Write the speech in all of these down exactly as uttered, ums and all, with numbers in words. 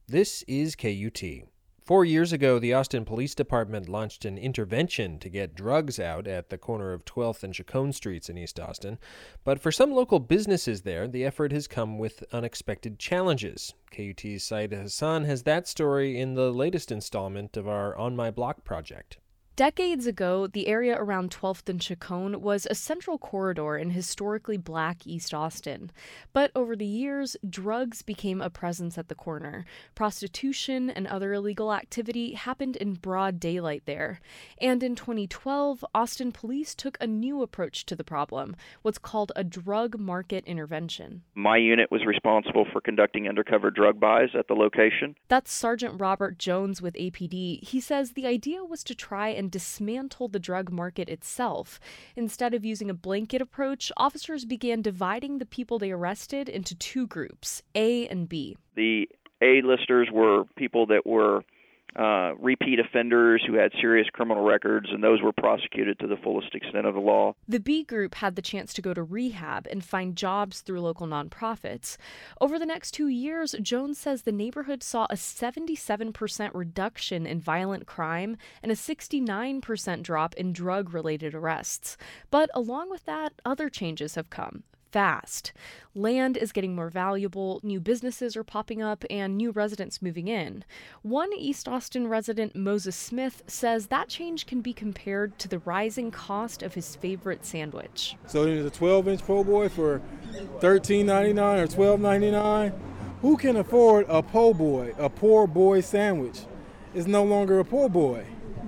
This is K U T. Four years ago, the Austin Police Department launched an intervention to get drugs out at the corner of twelfth and Chacon Streets in East Austin. But for some local businesses there, the effort has come with unexpected challenges. K U T's Saida Hassan has that story in the latest installment of our On My Block project. Decades ago, the area around twelfth and Chacon was a central corridor in historically black East Austin. But over the years, drugs became a presence at the corner. Prostitution and other illegal activity happened in broad daylight there. And in twenty twelve, Austin police took a new approach to the problem, what's called a drug market intervention. My unit was responsible for conducting undercover drug buys at the location. That's Sergeant Robert Jones with A P D. He says the idea was to try and dismantle the drug market itself. Instead of using a blanket approach, officers began dividing the people they arrested into two groups, A and B. The A-listers were people that were uh, repeat offenders who had serious criminal records, and those were prosecuted to the fullest extent of the law. The B group had the chance to go to rehab and find jobs through local nonprofits. Over the next two years, Jones says the neighborhood saw a seventy-seven percent reduction in violent crime and a sixty-nine percent drop in drug-related arrests. But along with that, other changes have come. Fast. Land is getting more valuable, new businesses are popping up, and new residents moving in. One East Austin resident, Moses Smith, says that change can be compared to the rising cost of his favorite sandwich. So there's a twelve-inch po' boy for thirteen ninety-nine or twelve ninety-nine. Who can afford a po' boy, a poor boy sandwich? It's no longer a poor boy.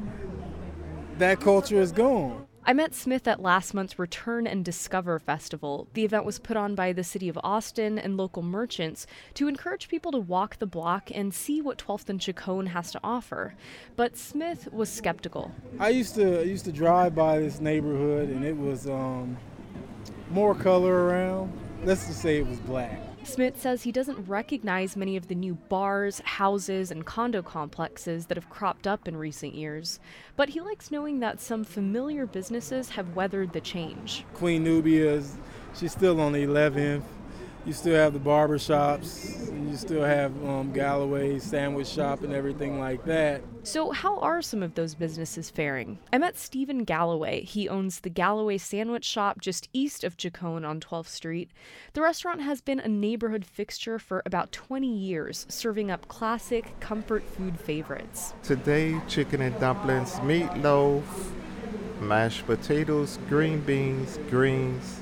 That culture is gone. I met Smith at last month's Return and Discover Festival. The event was put on by the city of Austin and local merchants to encourage people to walk the block and see what twelfth and Chacon has to offer. But Smith was skeptical. I used to I used to drive by this neighborhood, and it was um, more color around. Let's just say it was black. Smith says he doesn't recognize many of the new bars, houses, and condo complexes that have cropped up in recent years. But he likes knowing that some familiar businesses have weathered the change. Queen Nubia's, she's still on the eleventh. You still have the barber shops, and you still have um, Galloway's sandwich shop and everything like that. So how are some of those businesses faring? I met Stephen Galloway. He owns the Galloway Sandwich Shop just east of Chacon on twelfth street. The restaurant has been a neighborhood fixture for about twenty years, serving up classic comfort food favorites. Today, chicken and dumplings, meatloaf, mashed potatoes, green beans, greens,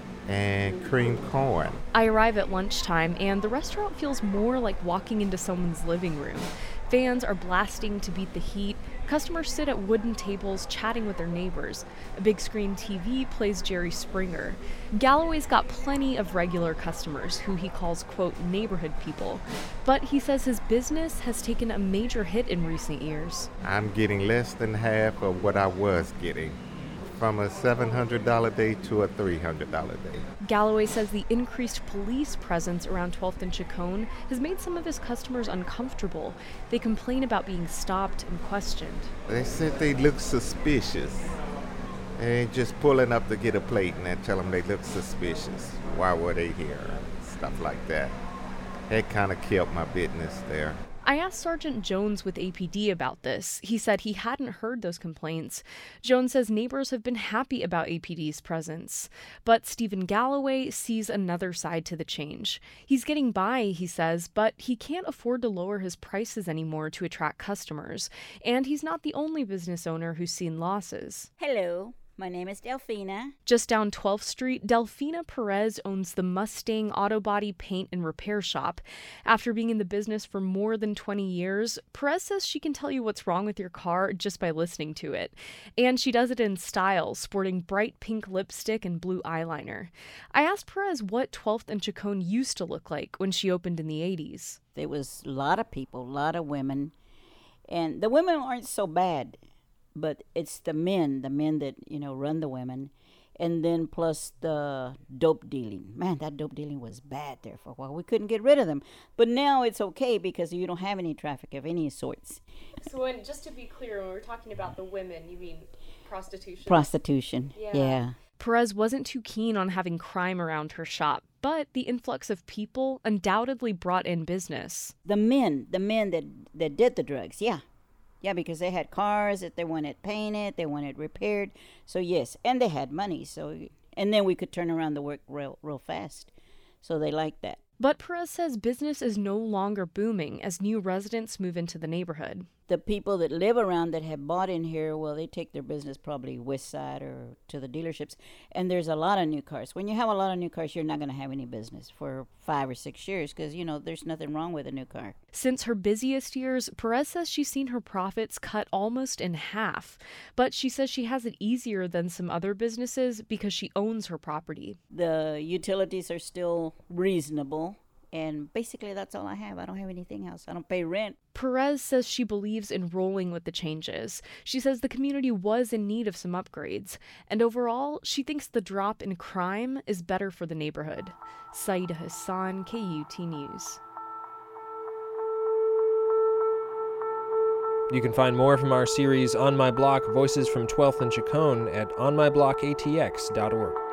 and cream corn. I arrive at lunchtime, and the restaurant feels more like walking into someone's living room. Fans are blasting to beat the heat. Customers sit at wooden tables chatting with their neighbors. A big screen T V plays Jerry Springer. Galloway's got plenty of regular customers who he calls, quote, neighborhood people. But he says his business has taken a major hit in recent years. I'm getting less than half of what I was getting, from a seven hundred dollars day to a three hundred dollars day. Galloway says the increased police presence around twelfth and Chacon has made some of his customers uncomfortable. They complain about being stopped and questioned. They said they look suspicious. They ain't just pulling up to get a plate and I tell them they look suspicious. Why were they here? Stuff like that. That kind of killed my business there. I asked Sergeant Jones with A P D about this. He said he hadn't heard those complaints. Jones says neighbors have been happy about A P D's presence. But Stephen Galloway sees another side to the change. He's getting by, he says, but he can't afford to lower his prices anymore to attract customers. And he's not the only business owner who's seen losses. Hello. My name is Delphina. Just down twelfth street, Delphina Perez owns the Mustang Auto Body Paint and Repair Shop. After being in the business for more than twenty years, Perez says she can tell you what's wrong with your car just by listening to it. And she does it in style, sporting bright pink lipstick and blue eyeliner. I asked Perez what twelfth and Chacon used to look like when she opened in the eighties. There was a lot of people, a lot of women. And the women aren't so bad. But it's the men, the men that, you know, run the women. And then plus the dope dealing. Man, that dope dealing was bad there for a while. We couldn't get rid of them. But now it's okay because you don't have any traffic of any sorts. So when, just to be clear, when we're talking about the women, you mean prostitution? Prostitution, yeah. yeah. Perez wasn't too keen on having crime around her shop. But the influx of people undoubtedly brought in business. The men, the men that, that did the drugs, yeah. Yeah, because they had cars that they wanted painted, they wanted repaired. So, yes, and they had money. So, and then we could turn around the work real, real fast. So they liked that. But Perez says business is no longer booming as new residents move into the neighborhood. The people that live around that have bought in here, well, they take their business probably west side or to the dealerships. And there's a lot of new cars. When you have a lot of new cars, you're not going to have any business for five or six years because, you know, there's nothing wrong with a new car. Since her busiest years, Perez says she's seen her profits cut almost in half. But she says she has it easier than some other businesses because she owns her property. The utilities are still reasonable. And basically, that's all I have. I don't have anything else. I don't pay rent. Perez says she believes in rolling with the changes. She says the community was in need of some upgrades. And overall, she thinks the drop in crime is better for the neighborhood. Saida Hassan, K U T News. You can find more from our series On My Block, Voices from twelfth and Chacon at on my block a t x dot org.